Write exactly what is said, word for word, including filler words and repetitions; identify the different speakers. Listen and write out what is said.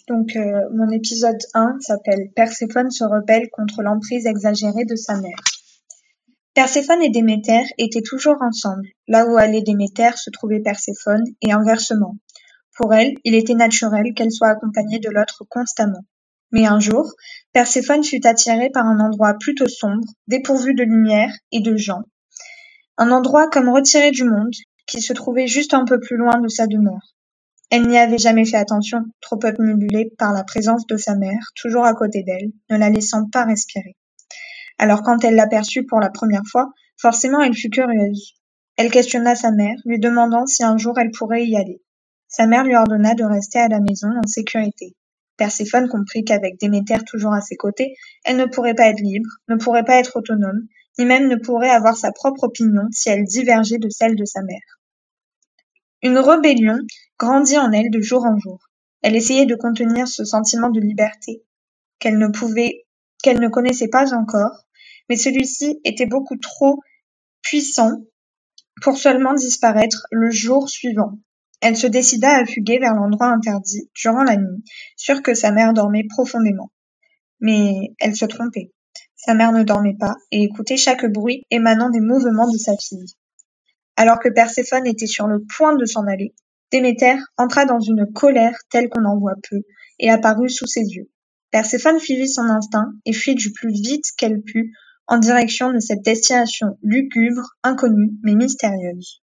Speaker 1: Donc, euh, mon épisode un s'appelle Perséphone se rebelle contre l'emprise exagérée de sa mère. Perséphone et Déméter étaient toujours ensemble. Là où allait Déméter se trouvait Perséphone, et inversement. Pour elle, il était naturel qu'elle soit accompagnée de l'autre constamment. Mais un jour, Perséphone fut attirée par un endroit plutôt sombre, dépourvu de lumière et de gens. Un endroit comme retiré du monde, qui se trouvait juste un peu plus loin de sa demeure. Elle n'y avait jamais fait attention, trop obnubilée par la présence de sa mère, toujours à côté d'elle, ne la laissant pas respirer. Alors quand elle l'aperçut pour la première fois, forcément elle fut curieuse. Elle questionna sa mère, lui demandant si un jour elle pourrait y aller. Sa mère lui ordonna de rester à la maison en sécurité. Perséphone comprit qu'avec Déméter toujours à ses côtés, elle ne pourrait pas être libre, ne pourrait pas être autonome, ni même ne pourrait avoir sa propre opinion si elle divergeait de celle de sa mère. Une rébellion grandit en elle de jour en jour. Elle essayait de contenir ce sentiment de liberté qu'elle ne pouvait, qu'elle ne connaissait pas encore, mais celui-ci était beaucoup trop puissant pour seulement disparaître le jour suivant. Elle se décida à fuguer vers l'endroit interdit durant la nuit, sûre que sa mère dormait profondément. Mais elle se trompait. Sa mère ne dormait pas et écoutait chaque bruit émanant des mouvements de sa fille. Alors que Perséphone était sur le point de s'en aller, Déméter entra dans une colère telle qu'on en voit peu et apparut sous ses yeux. Perséphone suivit son instinct et fuit du plus vite qu'elle put en direction de cette destination lugubre, inconnue mais mystérieuse.